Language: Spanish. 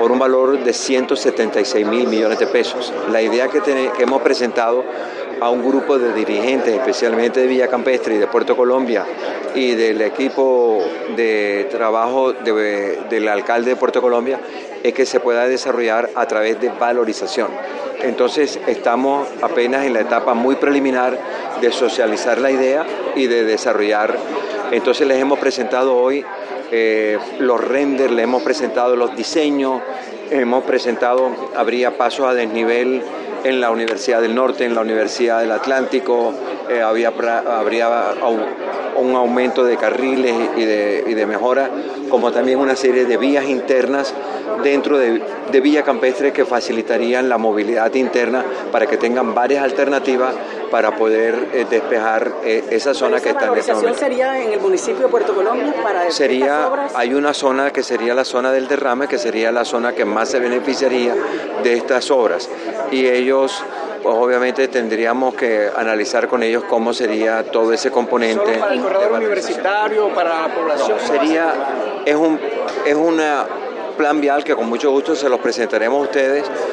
por un valor de 176.000 millones de pesos. La idea que hemos presentado a un grupo de dirigentes, especialmente de Villa Campestre y de Puerto Colombia, y del equipo de trabajo del alcalde de Puerto Colombia, es que se pueda desarrollar a través de valorización. Entonces estamos apenas en la etapa muy preliminar de socializar la idea y de desarrollar. Entonces les hemos presentado hoy los renders, les hemos presentado los diseños, habría pasos a desnivel en la Universidad del Norte, en la Universidad del Atlántico, habría un aumento de carriles y de mejora, como también una serie de vías internas dentro de Villa Campestre que facilitarían la movilidad interna para que tengan varias alternativas para poder despejar esa zona que está en este momento. ¿Esa sería en el municipio de Puerto Colombia para estas obras? Hay una zona que sería la zona del derrame, que sería la zona que más se beneficiaría de estas obras. Y ellos, pues obviamente tendríamos que analizar con ellos cómo sería todo ese componente. ¿Solo para el corredor universitario, para la población? Es un plan vial que con mucho gusto se los presentaremos a ustedes